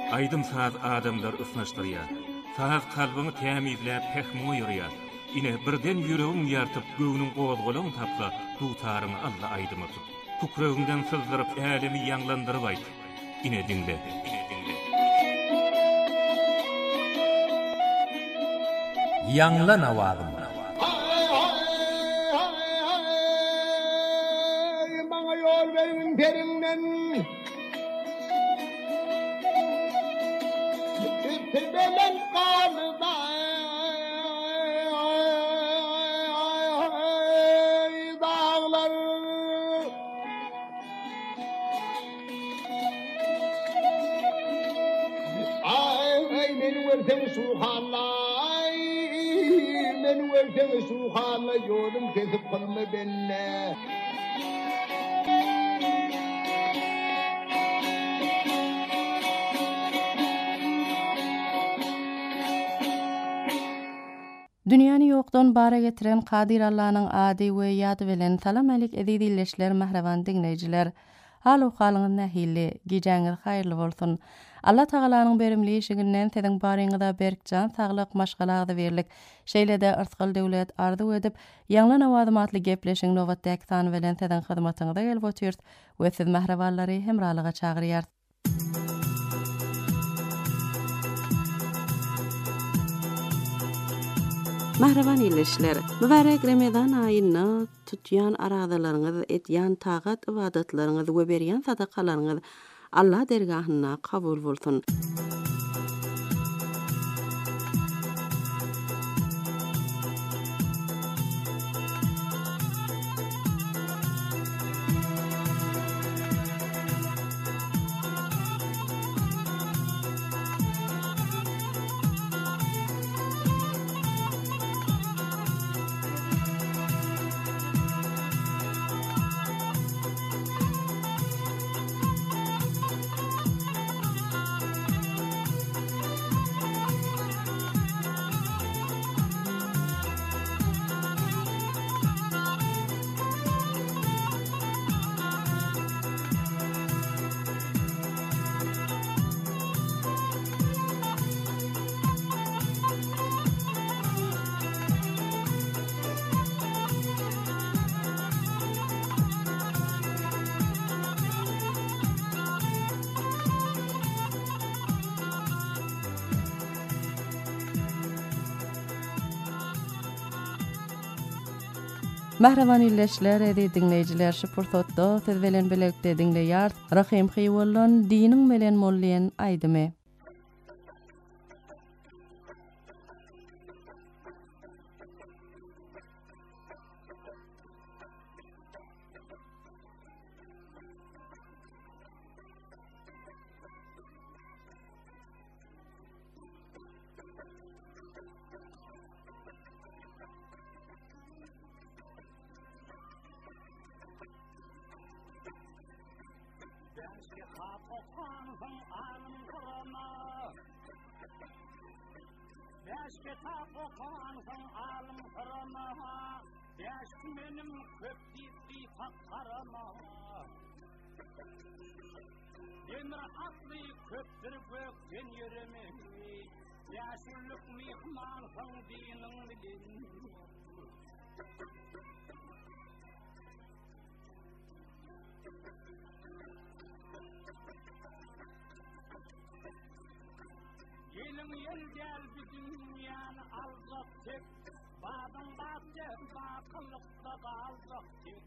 Aydın saz adamlar ısnaşdırýar. Saz kalbyny tämizläp pehme ýörýär. Ine birden ýüregiň ýartyp göwnüň gozgalagyny tapsa, dutaryny alla aýdyma tut. Kukrögiňden sızdyryp älemi ýanglandyryp aýt. Ine dinle. Ýanglan awagym. Maňa ýol berin perinden. Tebelen qalda. Dağlar. Ay meni versen suhalay. Meni versen suhalay yolum kesip kalma benne. Dünýäni ýokdan bara getiren Kadir Allah'nyň ady we ýady bilen salam alik edilýärler mahrawan dinleýijiler. Halu halyňyz nähili, gijaňyz haýyrly bolsun. Allah Tagalanyň berimli işiginden seziň baryňyzda berkjan, saglyk, maşgalagdy berlik. Şeýlede ırskal döwlet arzu edip, ýanglan awadymatly gepleşiň nowatdaky sany bilen seziň hyzmatyňyza gelip otyrýar we siz mahrawallary hemralyga çagyrýar. Mahrawan ýylyşlar, mübarek Ramazan aýyna tutýan aradalaryňyz, etýän tagat ibadatlaryňyz we berýän sadakalaryňyz Allah dergahyna kabul bolsun. Mahrawan ýylyşlar, dinleýijiler, şu pursatda siz bilen birlikde dinleýär. Rahim Hyýwallan diniň bilen mollayan aýdymy. Kitap okuansın alım kırama, yaş benim köptizli takarama. Demir atlı köptür gökten yürümeyi, yaşırlık mihmansın dinin bilin. Yelim yel gel bir dünyanı alacak tek, badın bahçe bakılıkta kalacak tek.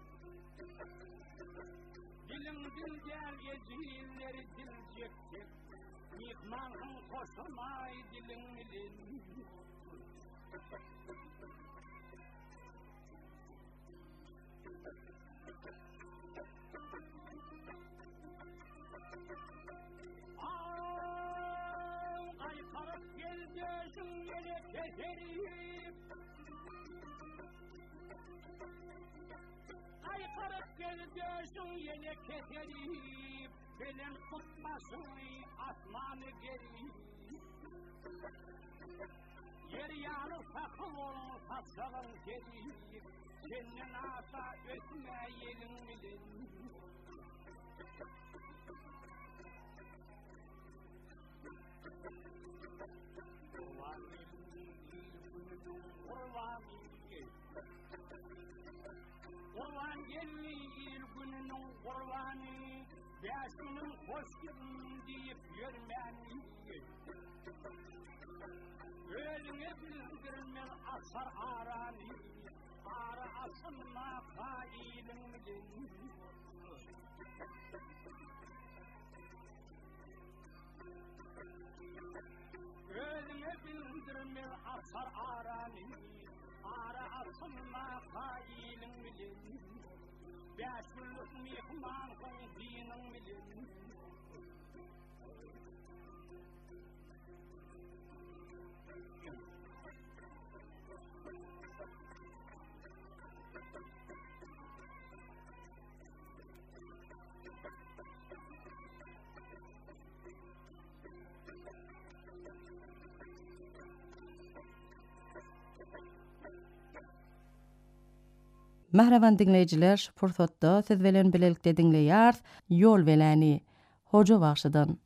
Dilim dil gel yezilleri dilecek tek, mihmanın koşamay dilin ilin. Gözün yele keserip, belen tutmasın asmanı geri. Yer yanı sakın olun saçağın geri, senin asa ötme yelin bilin. kurbanı, beşinin hoş girdin deyip yürmeni. Ölüne bildirmez asar aranı, ara asılma kailin bilin. Ölüne bildirmez asar aranı, ara asılma kailin bilin. Beşinlik mihmanın dinin bilin. Mahravan dinleyijiler, şu pursatda siz bilen bilelikde dinleýär, ýol welani, hoja bagşydan.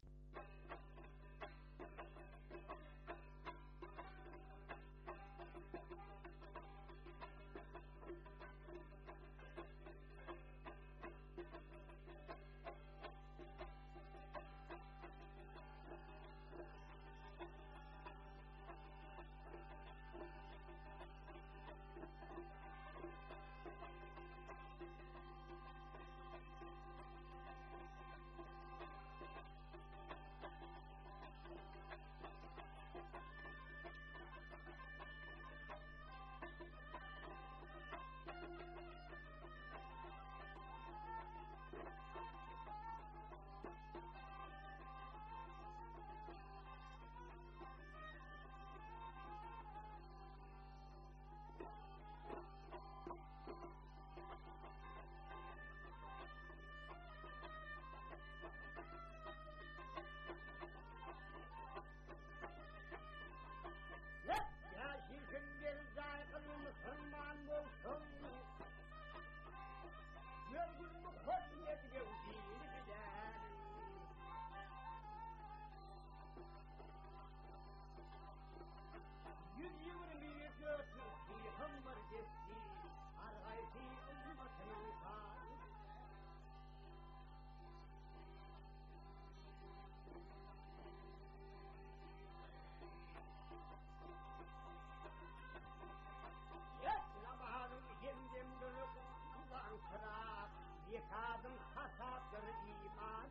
Yıkadım kasaptır iman.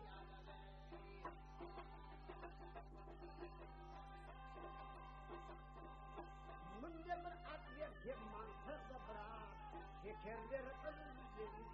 Bunda bir at verken mansırda bırak, şekerler ılır.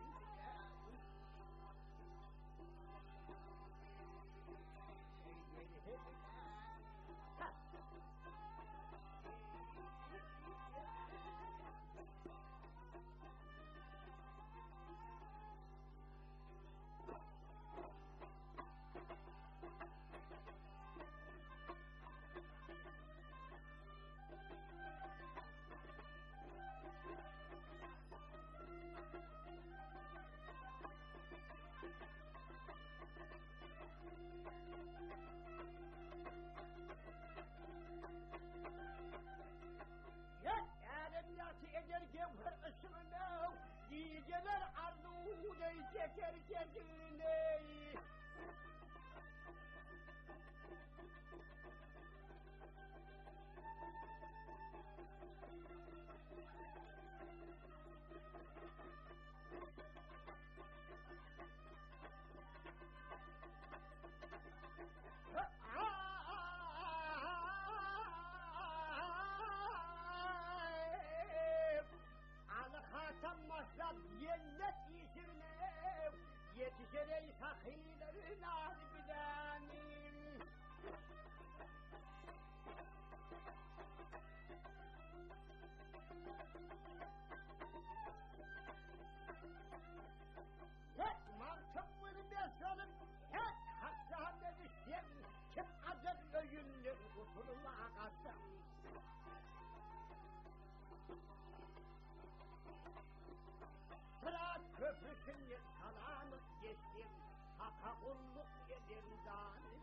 Geceler arzuğunu çeker kendini. Yennet yitirme, yetişerey sahilerin harbiden. Hep martımları besalım, hep hastanede düşsem, kim adet öğünler kusuruma akarsam. Sırat köprüsünü salamık geçtim, haka kulluk yedim zalimine.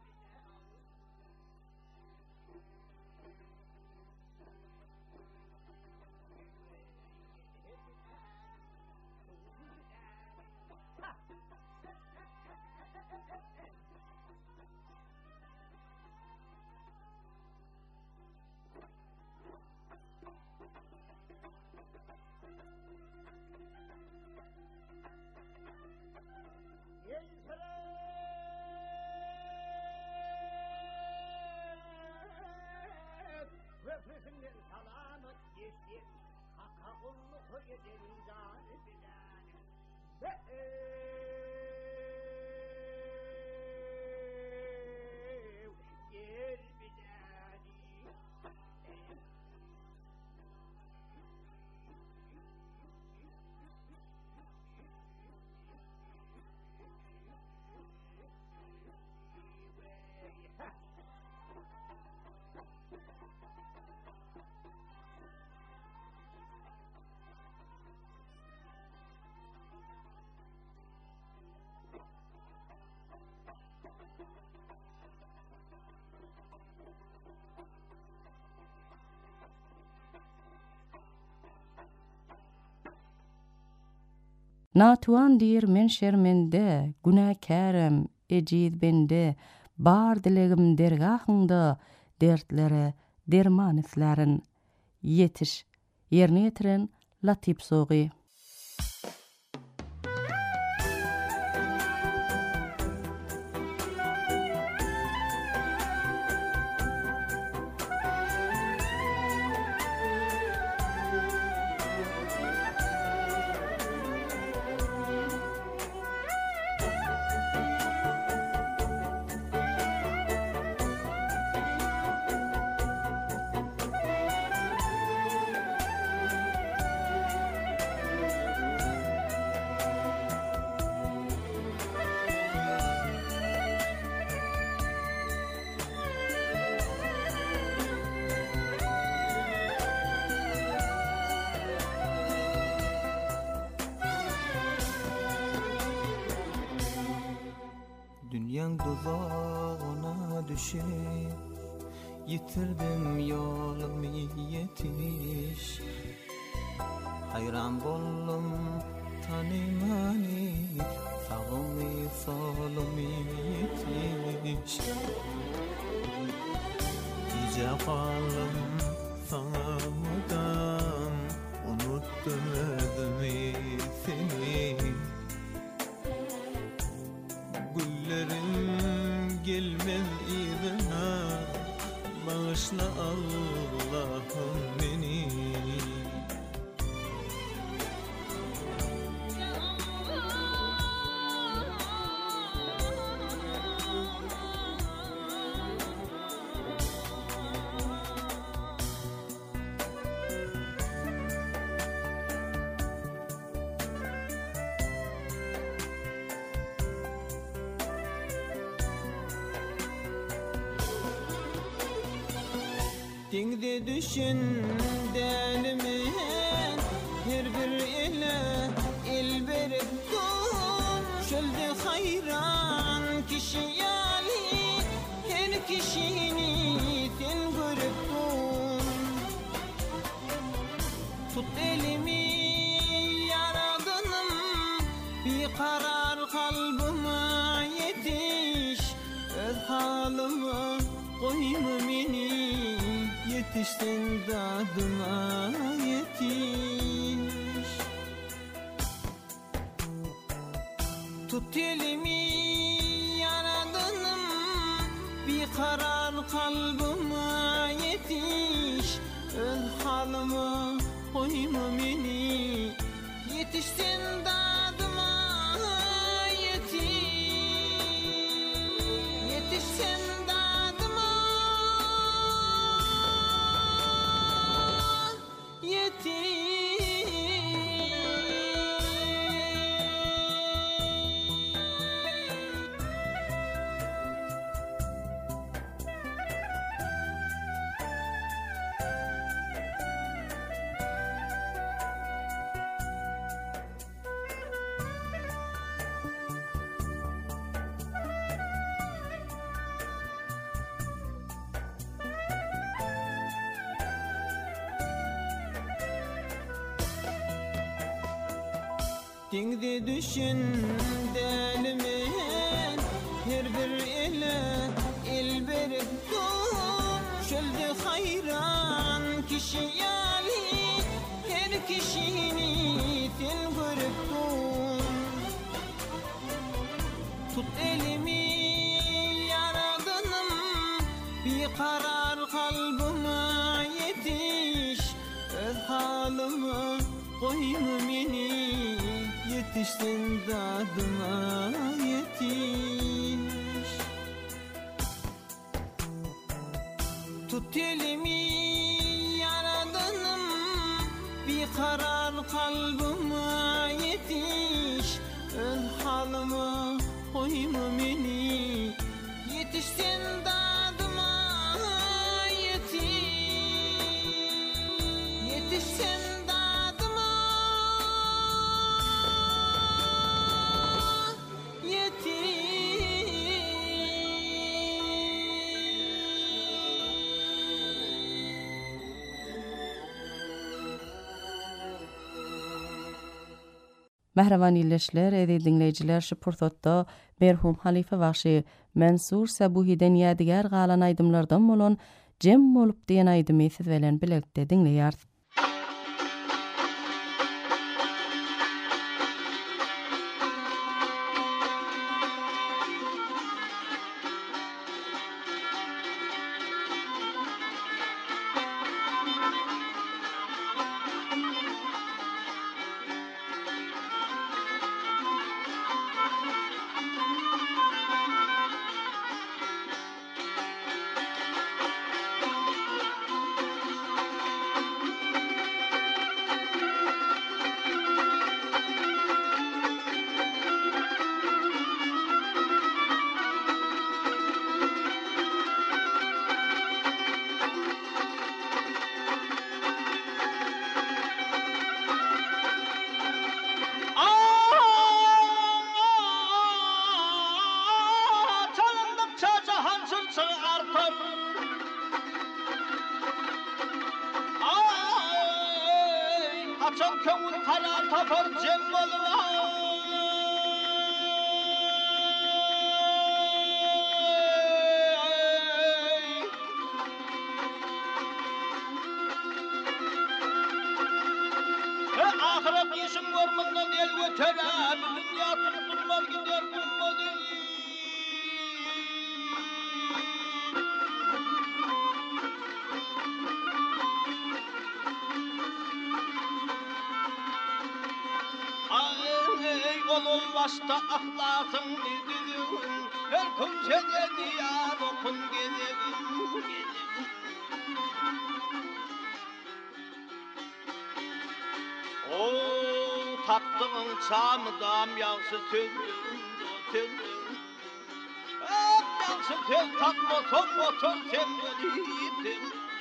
Natuan dir men şermende, günäkärem, ejid bende, bar dilegim dergahynda, dertlere derman islärin. Yetiş, ýerine ýetiren Latyp Sogy. Dünyan dozağına düşüp yitirdim yolumu yetiş. Hayran boldum tanımani sağımı solumı yetiş. Gece kalım sana mudam unuttum özümü seni. Güllerim gelmez izine, bağışla Allah'ım beni. Dengde düşün delimin her bir ile el berip dur. Çölde hayran kişi yali her kişini sen görüp dur. Tut elimi yaradanım bir karar kalbime yetiş. Öz halıma koyma beni. Yetiştin dadıma yetiş. Tut elimi yaradanım bir karar kalbime yetiş. Öz halıma koyma beni. Yetiştin dadıma yetiş. Yetiştin Dengde düşün delimin her bir ile el berip dur. Çölde hayran kişi yali her kişini sen görüp dur. Tut elimi yaradanım bir karar kalbime yetiş. Öz halıma koyma beni. Yetiştin dadıma yetiş. Tut elimi yaradanım bir karar kalbime yetiş. Öz halıma koyma beni. Yetiştin dadıma yetiş. Yetiştin Mehrevan illeşler, edi dinleyiciler şu pursatda merhum halife başı Mansur Sabuhi'den ýadigar galan aýdymlardan bolan Jem bolup diýen aýdymy siz bilen birlikde dinleýär. Açam kömür karan tapar cem ahiret işim görmenden el götüre dünya tutturmaz gider bulmadı. Olun başta ahlakın dedim, her kimsede diyan okun gelirim. O tattığın çamıdam yansı tüldüm. Yansı tül tat motor sen geliydin.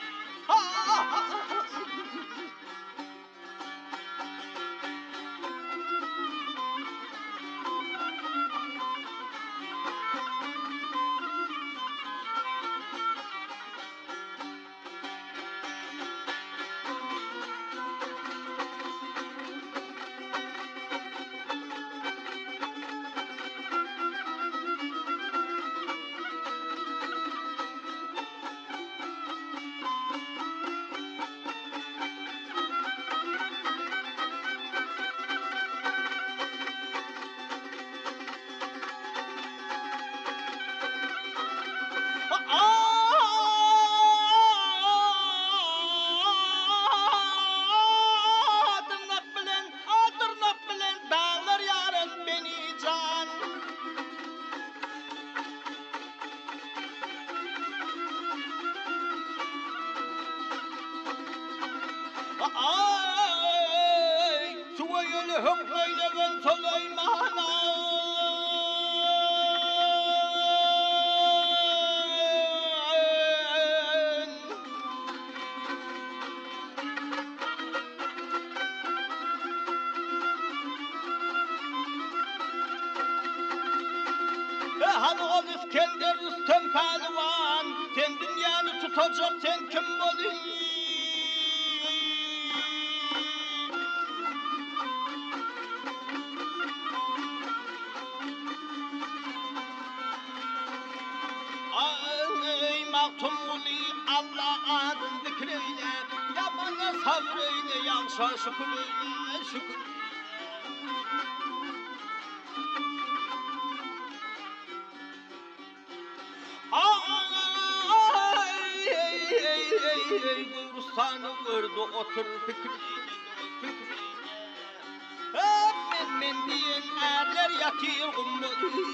Hükmeyleven Süleyman'a hani o İskender Rüstem Pehlivan sen dünyanı tutacak sen kim bolun? Maktumuli Allah adın zikreyle, ya bana sabreyle, yansa şükreyle, şükür. Gürsanı vurdu otur fikriyle. Men diyen erler yatıyor ummadı.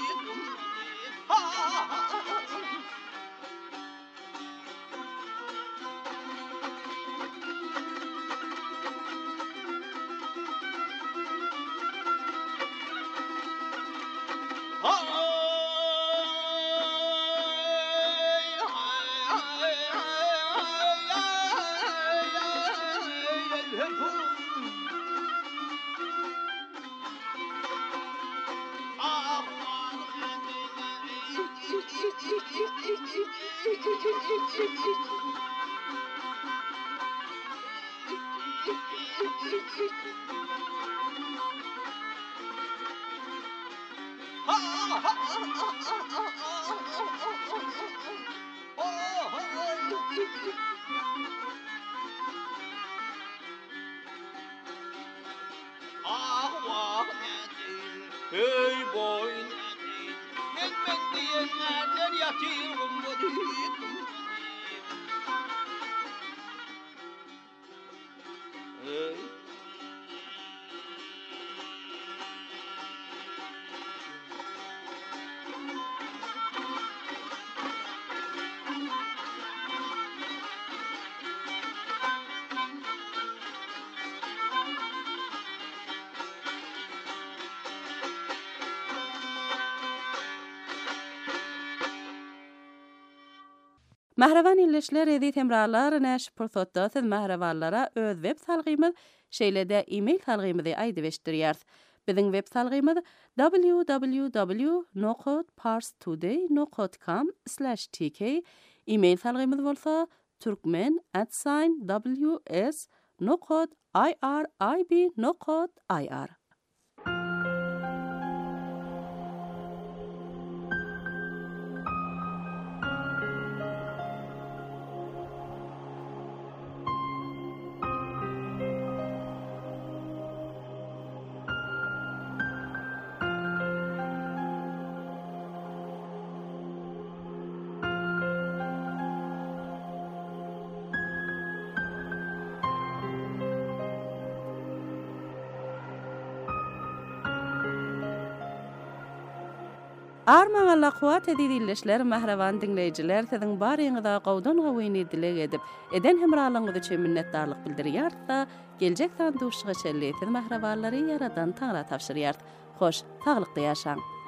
Hey boy, men diyen nereden yatıyorum bu düğün? Hey. Mahravan illeşler edi temralar näş pursatda siz mahravanlara öz web salgymyz şeýlede e-mail salgymyzy aýdyp eşdirýär. Biziň web salgymyz www.parstoday.com/tk. E-mail salgymyz bolsa turkmen@ws.irib.ir. Arman Allah kuwat edilişler mahravan dinleyijiler siziň baryňyza gowdan gowyny dilek edip eden hemralygyňyz üçin minnetdarlyk bildirýär-da geljek sanduşyga çelletiz mahrawanlary yaradan taňra tapşyrýar. Hoş, taglykda ýaşaň.